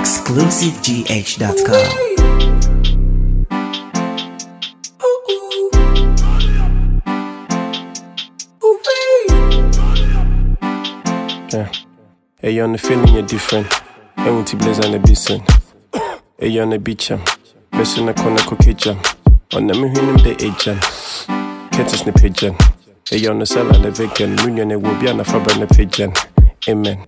ExclusiveGH.com. Yeah. Hey, you're on the feeling you're different. I want to blaze on the basin. Hey, you're on the beach, best in the corner, cookie jam. On the moon, the agent. Catch us the pigeon. Hey, you're on the cellar, the vegan. Union, it will be on the fabric, the pigeon. Amen.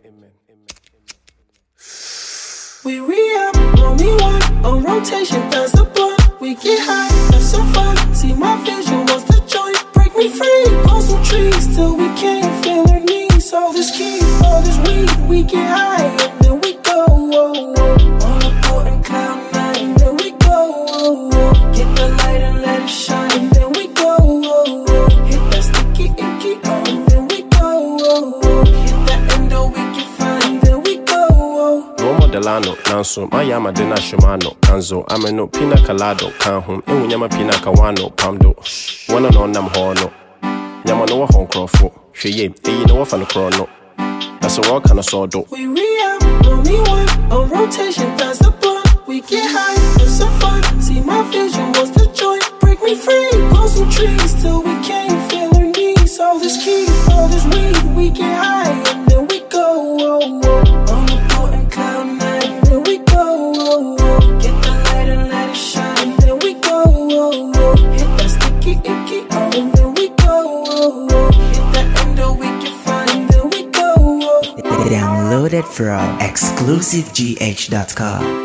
We re-up, only one on rotation, that's the blunt. We get high, have some fun. See my vision, what's the joint? Break me free, on some trees till we can't feel our knees. All this key, all this weed, we get high and then we go. Oh, oh. On a boat and cloud nine, then we go. Oh, oh. Get the light and let it shine, and then we go. Oh, oh. Hit that sticky icky, and then we go. Oh, oh. Hit that endo, we get fine, then we go. Oh. Romo Delano, Nanso, Mayama Dena Shimano, Kanzo, Ameno, Pina Calado, Kanhum, Ewyama Pina Kawano, Pamdo, one on Nam Horno, Yamano Hong Crofo, Sheye, you know, fan chrono. That's a walk kind of sword. We re-up, only one on rotation, that's the blunt. We get high, have some fun. See my vision, what's the joint? Break me free, on some trees till we can't feel our knees. All this key, all this weed, we get high and then we go. Oh, oh. On a boat and cloud nine, then we go. Oh, oh. Get the light and let it shine, then we go. Oh, oh. Hit that sticky icky, and then we go. Oh, oh. Hit that endo, we get fine, then we go. Oh, oh. Download it from ExclusiveGH.com.